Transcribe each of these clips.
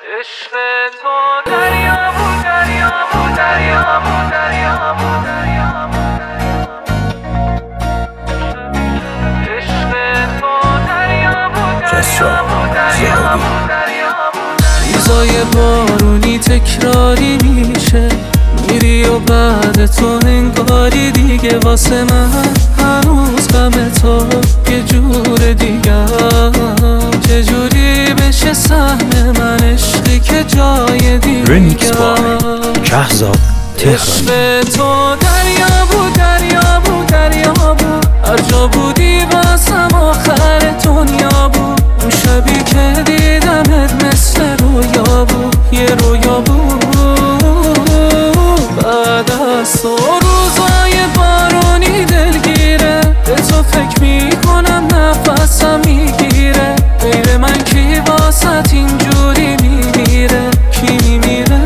عشق تو دریا بود دریا بود دریا بود دریا بود دریا بود عشق تو دریا بود دریا بود دریا بود دریا بود روزای بارونی تکراری میشه میری و بعد تو انگاری دیگه واسه من هنوز غم تو یه جور دیگه چجوری بشه سهم من عشقی که جای دیگه رمیکس بای کهزاد تهرانی عشق تو دریا بود دریا بود دریا بود هر جا بودی واسم آخر دنیا بود اون شبی که دیدمت مثل رویا بود یه رویا بود بعد از تو روزای بارونی دلگیره به تو فکر میکنم نفسم میگیره غیر من کی واسط اینجوری میمیره کی میمیره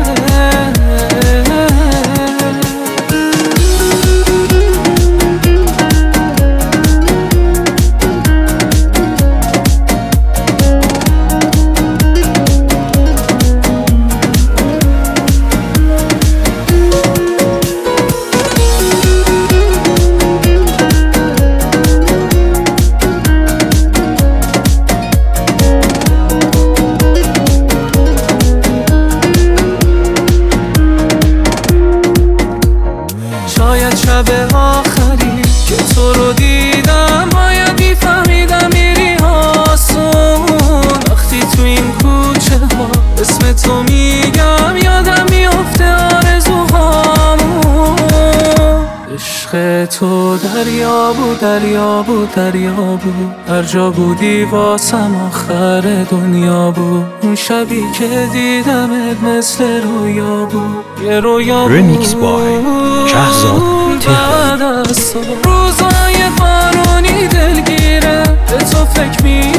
شاید شب آخری که تو رو دیدم باید میفهمیدم میری آسون وقتی تو این کوچه ها اسم تو میگم یادم میفته آرزوهامون عشق تو دریا بود دریا بود دریا بود هر جا بودی واسم آخر دنیا بود اون شبی که دیدمت مثل رویا بود یه رویا بود رمیکس بای کهزاد تهرانی روزای بارونی دلگیره به تو فکر